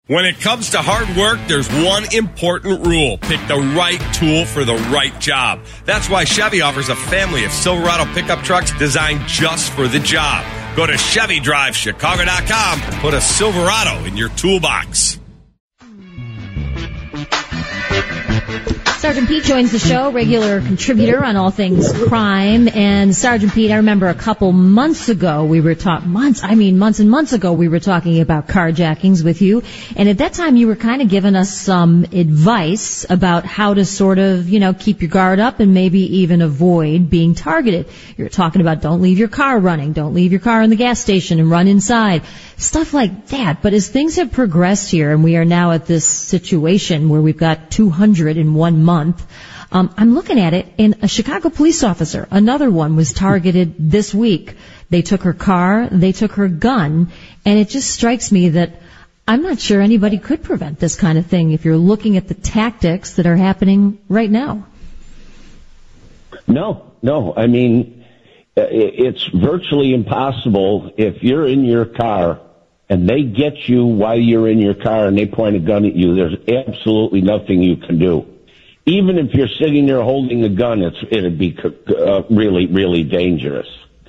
When it comes to hard work, there's one important rule. Pick the right tool for the right job. That's why Chevy offers a family of Silverado pickup trucks designed just for the job. Go to ChevyDriveChicago.com and put a Silverado in your toolbox. Sergeant Pete joins the show, regular contributor on all things crime. And Sergeant Pete, I remember a couple months ago we were months and months ago we were talking about carjackings with you. And at that time you were kind of giving us some advice about how to sort of, keep your guard up and maybe even avoid being targeted. You were talking about don't leave your car running, don't leave your car in the gas station and run inside, stuff like that. But as things have progressed here and we are now at this situation where we've got 200 in 1 month, I'm looking at it, and a Chicago police officer, another one, was targeted this week. They took her car, they took her gun, and it just strikes me that I'm not sure anybody could prevent this kind of thing if you're looking at the tactics that are happening right now. No. I mean, it's virtually impossible if you're in your car and they get you while you're in your car and they point a gun at you. There's absolutely nothing you can do. Even if you're sitting there holding a gun, it'd be really, really dangerous.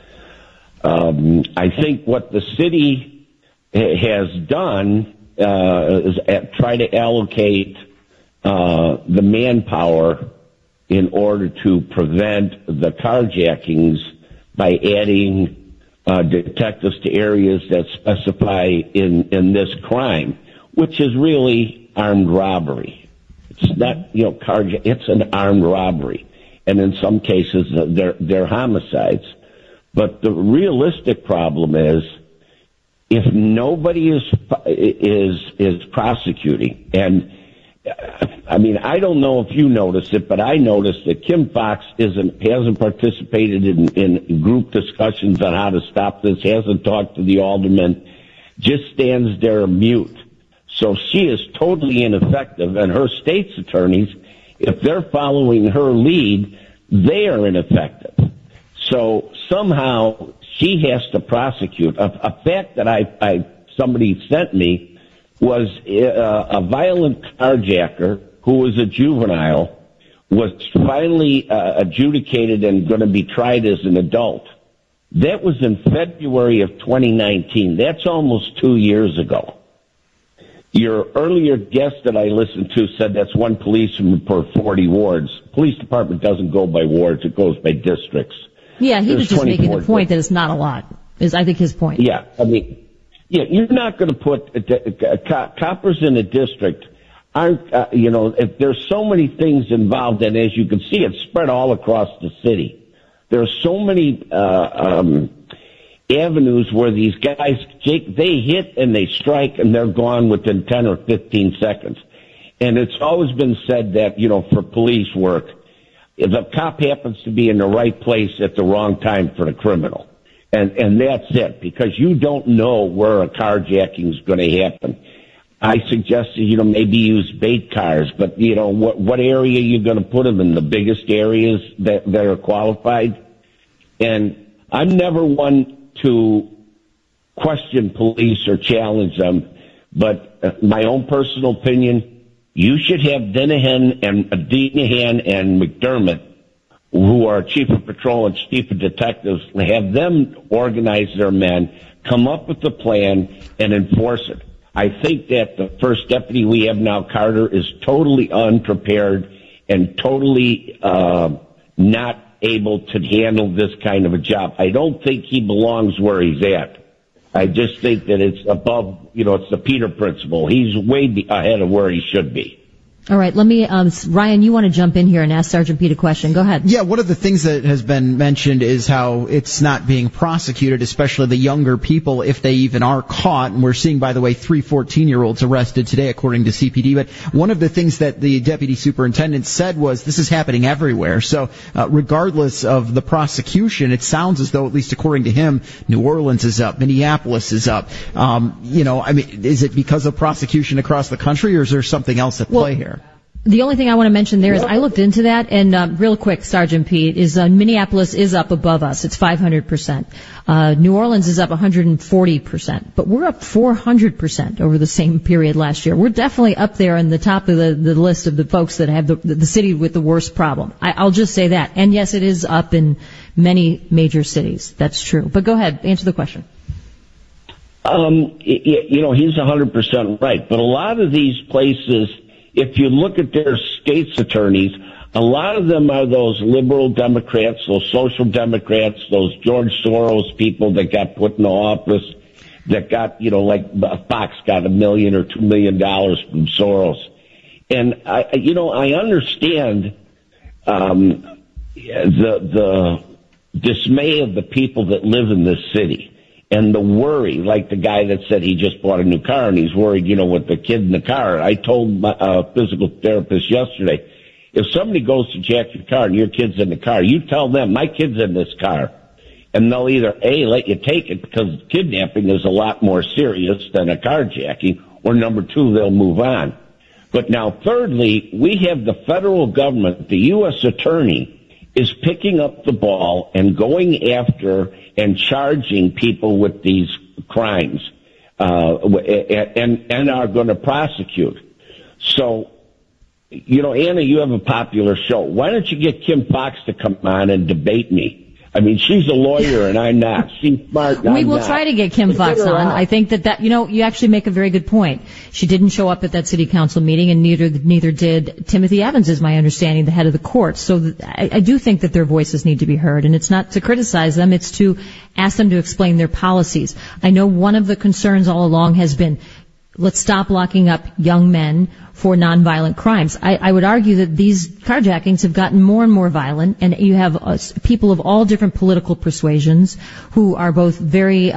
I think what the city has done is try to allocate the manpower in order to prevent the carjackings by adding detectives to areas that specify in this crime, which is really armed robbery. It's not, it's an armed robbery. And in some cases, they're homicides. But the realistic problem is, if nobody is prosecuting, and I mean, I don't know if you noticed it, but I noticed that Kim Foxx hasn't participated in group discussions on how to stop this, hasn't talked to the aldermen, just stands there mute. So she is totally ineffective, and her state's attorneys, if they're following her lead, they are ineffective. So somehow she has to prosecute. A fact that somebody sent me was a violent carjacker who was a juvenile was finally adjudicated and going to be tried as an adult. That was in February of 2019. That's almost 2 years ago. Your earlier guest that I listened to said that's one policeman per 40 wards. Police department doesn't go by wards, it goes by districts. Yeah, he was just making the point that it's not a lot, is I think his point. Yeah, I mean, you're not going to put coppers in a district aren't, if there's so many things involved, and as you can see, it's spread all across the city. There are so many avenues where these guys, they hit and they strike and they're gone within 10 or 15 seconds. And it's always been said that, for police work, the cop happens to be in the right place at the wrong time for the criminal. And that's it, because you don't know where a carjacking is going to happen. I suggested, maybe use bait cars, but, what area are you going to put them in? The biggest areas that are qualified? And I'm never one to question police or challenge them, but my own personal opinion, you should have Denahan and McDermott, who are chief of patrol and chief of detectives, have them organize their men, come up with a plan, and enforce it. I think that the first deputy we have now, Carter, is totally unprepared and totally not able to handle this kind of a job. I don't think he belongs where he's at. I just think that it's above, it's the Peter principle. He's way ahead of where he should be. All right, let me, Ryan, you want to jump in here and ask Sergeant Pete a question. Go ahead. Yeah, one of the things that has been mentioned is how it's not being prosecuted, especially the younger people, if they even are caught. And we're seeing, by the way, 3 14-year-olds arrested today, according to CPD. But one of the things that the deputy superintendent said was this is happening everywhere. So regardless of the prosecution, it sounds as though, at least according to him, New Orleans is up, Minneapolis is up. Is it because of prosecution across the country, or is there something else at play here? The only thing I want to mention there is I looked into that, and real quick, Sergeant Pete, is Minneapolis is up above us. It's 500%. New Orleans is up 140%, but we're up 400% over the same period last year. We're definitely up there in the top of the list of the folks that have the city with the worst problem. I'll just say that. And yes, it is up in many major cities. That's true. But go ahead, answer the question. He's 100% right. But a lot of these places, if you look at their state's attorneys, a lot of them are those liberal Democrats, those social Democrats, those George Soros people that got put in office, that got, like Fox got $1 million or $2 million from Soros. And I understand, the dismay of the people that live in this city. And the worry, like the guy that said he just bought a new car and he's worried, with the kid in the car. I told my physical therapist yesterday, if somebody goes to jack your car and your kid's in the car, you tell them, my kid's in this car. And they'll either, A, let you take it because kidnapping is a lot more serious than a carjacking, or number two, they'll move on. But now, thirdly, we have the federal government, the U.S. attorney, is picking up the ball and going after and charging people with these crimes, and are going to prosecute. So, Anna, you have a popular show. Why don't you get Kim Fox to come on and debate me? I mean, she's a lawyer and I'm not. She's smart and We will try to get Kim Fox on. I think that, you actually make a very good point. She didn't show up at that city council meeting, and neither did Timothy Evans, is my understanding, the head of the court. So I do think that their voices need to be heard, and it's not to criticize them, it's to ask them to explain their policies. I know one of the concerns all along has been, let's stop locking up young men for nonviolent crimes. I would argue that these carjackings have gotten more and more violent, and you have people of all different political persuasions who are both they're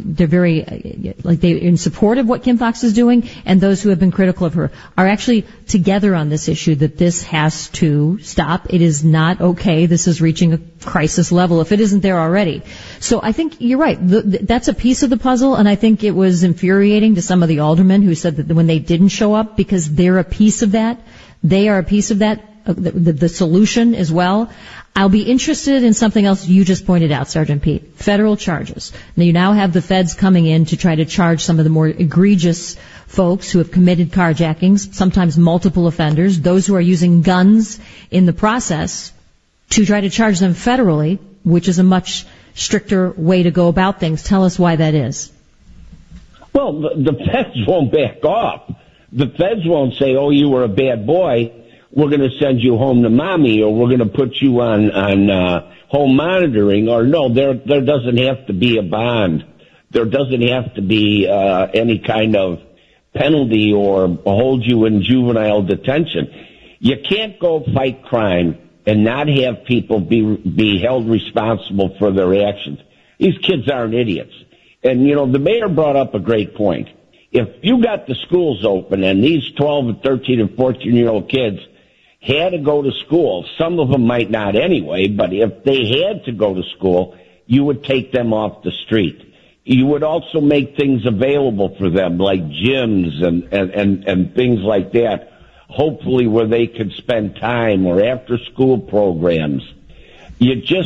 in support of what Kim Fox is doing, and those who have been critical of her are actually together on this issue that this has to stop. It is not okay. This is reaching a crisis level if it isn't there already. So I think you're right. That's a piece of the puzzle, and I think it was infuriating to some of the aldermen who said that when they didn't show up, because they're a piece of that. They are a piece of that, the solution as well. I'll be interested in something else you just pointed out, Sergeant Pete. Federal charges. Now, you now have the feds coming in to try to charge some of the more egregious folks who have committed carjackings, sometimes multiple offenders, those who are using guns in the process, to try to charge them federally, which is a much stricter way to go about things. Tell us why that is. Well, the feds won't back off. The feds won't say, oh, you were a bad boy, we're going to send you home to mommy, or we're going to put you on home monitoring, or no, there doesn't have to be a bond. There doesn't have to be any kind of penalty or hold you in juvenile detention. You can't go fight crime and not have people be held responsible for their actions. These kids aren't idiots. And, the mayor brought up a great point. If you got the schools open and these 12 and 13 and 14-year-old kids had to go to school, some of them might not anyway, but if they had to go to school, you would take them off the street. You would also make things available for them, like gyms and things like that, hopefully where they could spend time, or after-school programs. You just,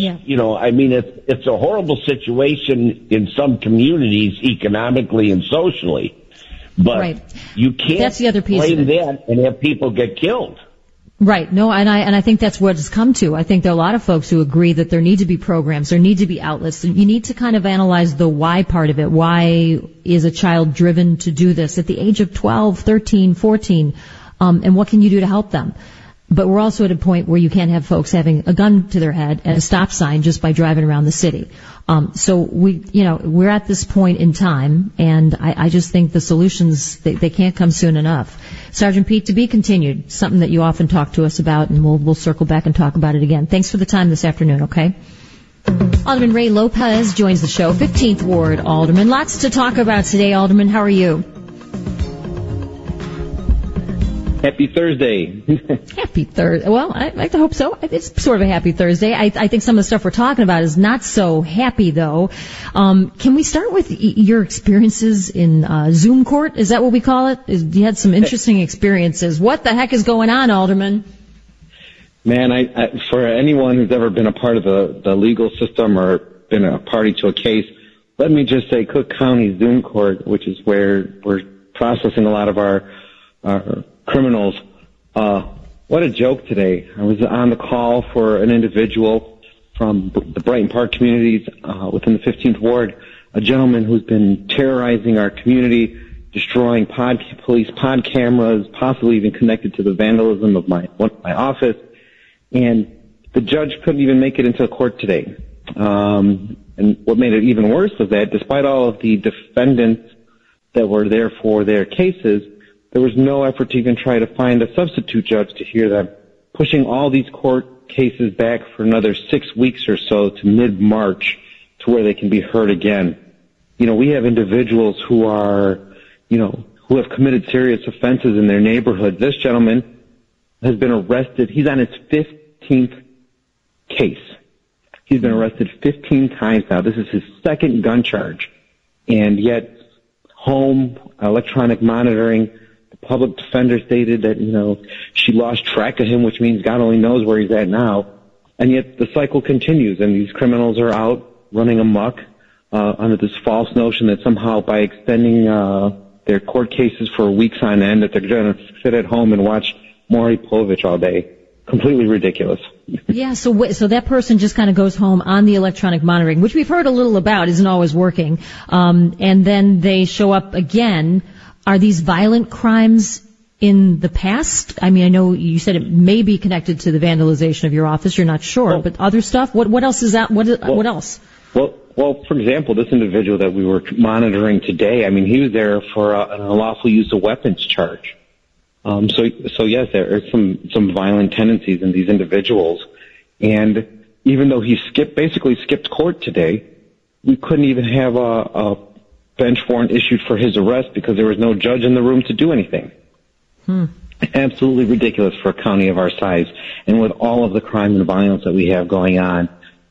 it's a horrible situation in some communities economically and socially. But you can't that's the other piece blame that and have people get killed. Right. No, and I think that's what it's come to. I think there are a lot of folks who agree that there need to be programs, there need to be outlets. You need to kind of analyze the why part of it. Why is a child driven to do this at the age of 12, 13, 14? And what can you do to help them? But we're also at a point where you can't have folks having a gun to their head and a stop sign just by driving around the city. So we're at this point in time, and I just think the solutions, they can't come soon enough. Sergeant Pete, to be continued, something that you often talk to us about, and we'll circle back and talk about it again. Thanks for the time this afternoon, okay? Alderman Ray Lopez joins the show, 15th Ward Alderman. Lots to talk about today, Alderman. How are you? Happy Thursday. Happy Thursday. Well, I like to hope so. It's sort of a happy Thursday. I think some of the stuff we're talking about is not so happy, though. Can we start with your experiences in Zoom court? Is that what we call it? You had some interesting experiences. What the heck is going on, Alderman? Man, I for anyone who's ever been a part of the legal system or been a party to a case, let me just say Cook County Zoom court, which is where we're processing a lot of our criminals. What a joke today. I was on the call for an individual from the Brighton Park communities within the 15th Ward, a gentleman who's been terrorizing our community, destroying police pod cameras, possibly even connected to the vandalism of my office. And the judge couldn't even make it into court today. And what made it even worse was that despite all of the defendants that were there for their cases, there was no effort to even try to find a substitute judge to hear them, pushing all these court cases back for another 6 weeks or so to mid-March to where they can be heard again. You know, we have individuals who are, who have committed serious offenses in their neighborhood. This gentleman has been arrested. He's on his 15th case. He's been arrested 15 times now. This is his second gun charge. And yet, home, electronic monitoring, the public defender stated that, she lost track of him, which means God only knows where he's at now. And yet the cycle continues, and these criminals are out running amok under this false notion that somehow by extending their court cases for weeks on end, that they're going to sit at home and watch Maury Povich all day. Completely ridiculous. Yeah, so that person just kind of goes home on the electronic monitoring, which we've heard a little about, isn't always working, and then they show up again. Are these violent crimes in the past? I mean, I know you said it may be connected to the vandalization of your office. You're not sure, but other stuff? What else is that? What else? Well, for example, this individual that we were monitoring today, I mean, he was there for an unlawful use of weapons charge. So yes, there are some violent tendencies in these individuals. And even though he basically skipped court today, we couldn't even have a bench warrant issued for his arrest because there was no judge in the room to do anything. Absolutely ridiculous for a county of our size. And with all of the crime and violence that we have going on,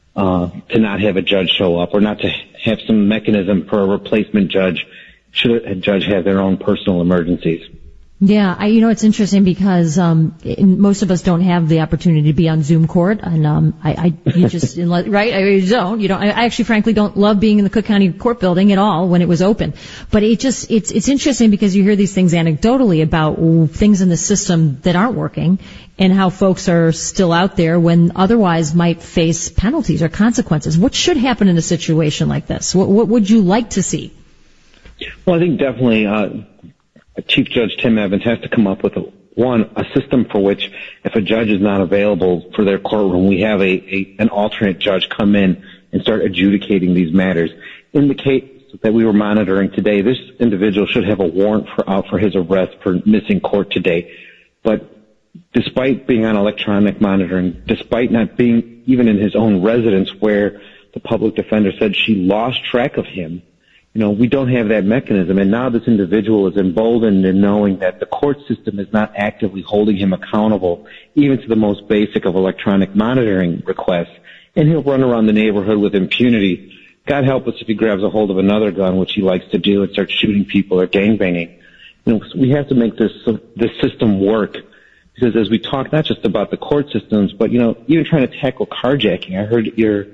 to not have a judge show up or not to have some mechanism for a replacement judge should a judge have their own personal emergencies. Yeah, it's interesting because most of us don't have the opportunity to be on Zoom court, and you just right, you don't. I actually, frankly, don't love being in the Cook County Court building at all when it was open. But it's interesting because you hear these things anecdotally about things in the system that aren't working, and how folks are still out there when otherwise might face penalties or consequences. What should happen in a situation like this? What would you like to see? Well, I think definitely. Chief Judge Tim Evans has to come up with a system for which if a judge is not available for their courtroom, we have an alternate judge come in and start adjudicating these matters. In the case that we were monitoring today, this individual should have a warrant out for his arrest for missing court today. But despite being on electronic monitoring, despite not being even in his own residence where the public defender said she lost track of him, we don't have that mechanism, and now this individual is emboldened in knowing that the court system is not actively holding him accountable, even to the most basic of electronic monitoring requests, and he'll run around the neighborhood with impunity. God help us if he grabs a hold of another gun, which he likes to do, and starts shooting people or gangbanging. We have to make this system work, because as we talk not just about the court systems, but, even trying to tackle carjacking. I heard your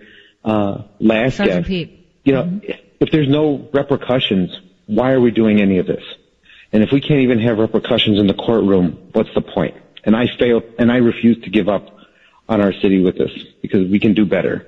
last Sergeant guest. Pete. If there's no repercussions, why are we doing any of this? And if we can't even have repercussions in the courtroom, what's the point? And I refuse to give up on our city with this because we can do better.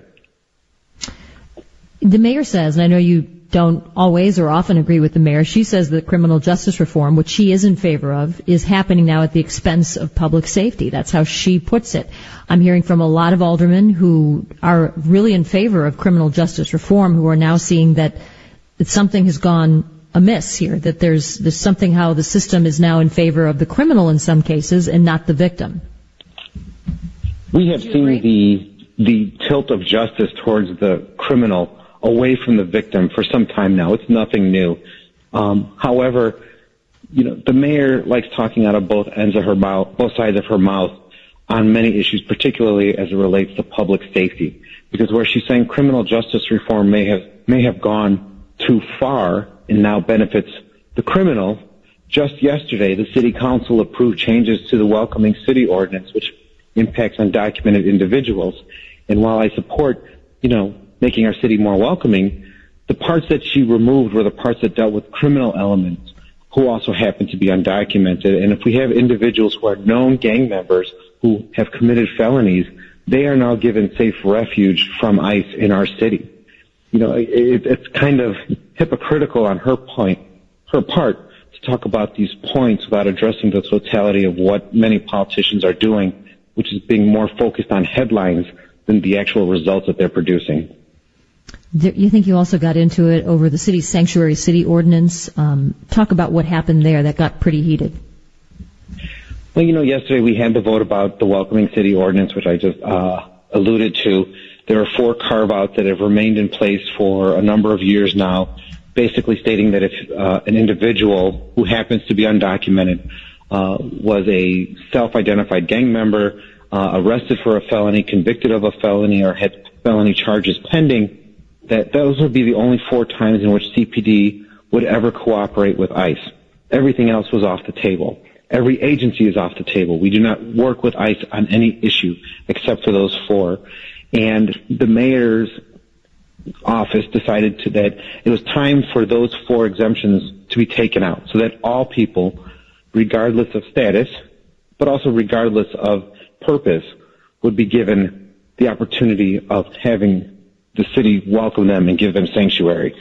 The mayor says, and I know you don't always or often agree with the mayor, she says that criminal justice reform, which she is in favor of, is happening now at the expense of public safety. That's how she puts it. I'm hearing from a lot of aldermen who are really in favor of criminal justice reform, who are now seeing that something has gone amiss here, that there's something how the system is now in favor of the criminal in some cases and not the victim. We have seen the tilt of justice towards the criminal away from the victim for some time now. It's nothing new. However, the mayor likes talking out of both ends of her mouth, both sides of her mouth on many issues, particularly as it relates to public safety. Because where she's saying criminal justice reform may have gone too far and now benefits the criminal, just yesterday the city council approved changes to the Welcoming City Ordinance, which impacts undocumented individuals. And while I support, making our city more welcoming, the parts that she removed were the parts that dealt with criminal elements who also happen to be undocumented. And if we have individuals who are known gang members who have committed felonies, they are now given safe refuge from ICE in our city. It's kind of hypocritical on her part to talk about these points without addressing the totality of what many politicians are doing, which is being more focused on headlines than the actual results that they're producing. You think you also got into it over the city's sanctuary city ordinance? Talk about what happened there that got pretty heated. Well, yesterday we had the vote about the Welcoming City Ordinance, which I just alluded to. There are 4 carve-outs that have remained in place for a number of years now, basically stating that if an individual who happens to be undocumented was a self-identified gang member, arrested for a felony, convicted of a felony, or had felony charges pending, that those would be the only 4 times in which CPD would ever cooperate with ICE. Everything else was off the table. Every agency is off the table. We do not work with ICE on any issue except for those 4. And the mayor's office decided that it was time for those 4 exemptions to be taken out so that all people, regardless of status, but also regardless of purpose, would be given the opportunity of having the city welcome them and give them sanctuary.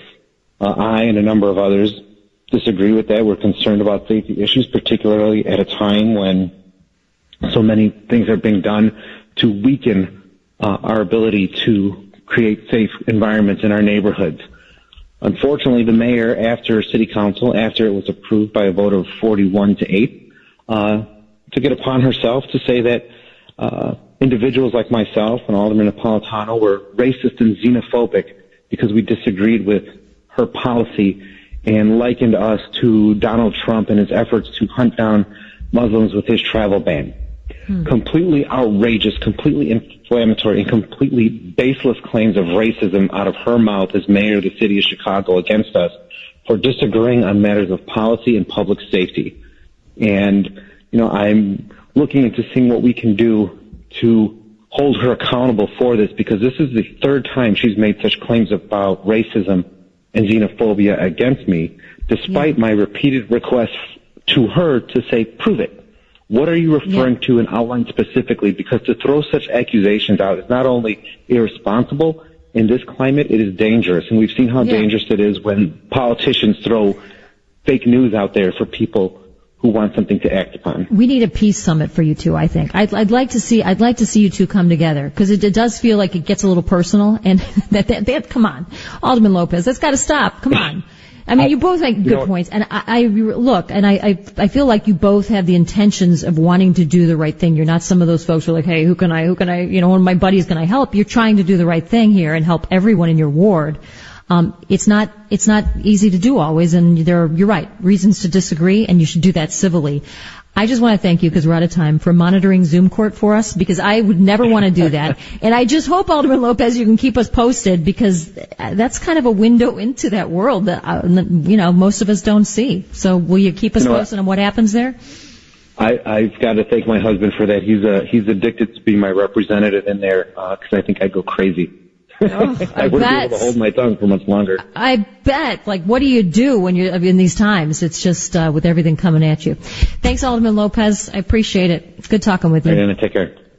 I and a number of others disagree with that. We're concerned about safety issues, particularly at a time when so many things are being done to weaken our ability to create safe environments in our neighborhoods. Unfortunately, the mayor, after city council, after it was approved by a vote of 41-8, took it upon herself to say that individuals like myself and Alderman Napolitano were racist and xenophobic because we disagreed with her policy and likened us to Donald Trump and his efforts to hunt down Muslims with his travel ban. Completely outrageous, completely inflammatory, and completely baseless claims of racism out of her mouth as mayor of the city of Chicago against us for disagreeing on matters of policy and public safety. And, I'm looking into seeing what we can do to hold her accountable for this, because this is the 3rd time she's made such claims about racism and xenophobia against me, despite my repeated requests to her to say, prove it. What are you referring to and outline specifically? Because to throw such accusations out is not only irresponsible, in this climate, it is dangerous. And we've seen how dangerous it is when politicians throw fake news out there for people who want something to act upon. We need a peace summit for you two, I think. I'd like to see you two come together, because it does feel like it gets a little personal, and that come on, Alderman Lopez, that's got to stop. Come on. I mean, you both make good points, and I feel like you both have the intentions of wanting to do the right thing. You're not some of those folks who are like, hey, who can I, one of my buddies, can I help? You're trying to do the right thing here and help everyone in your ward. It's not easy to do always, and you're right, reasons to disagree, and you should do that civilly. I just want to thank you, because we're out of time, for monitoring Zoom Court for us, because I would never want to do that. And I just hope, Alderman Lopez, you can keep us posted, because that's kind of a window into that world that, most of us don't see. So will you keep us posted on what happens there? I've got to thank my husband for that. He's addicted to being my representative in there, because I think I'd go crazy. I wouldn't be able to hold my tongue for much longer. I bet. What do you do when you're in these times? It's just with everything coming at you. Thanks, Alderman Lopez. I appreciate it. It's good talking with you. All right, Anna, take care.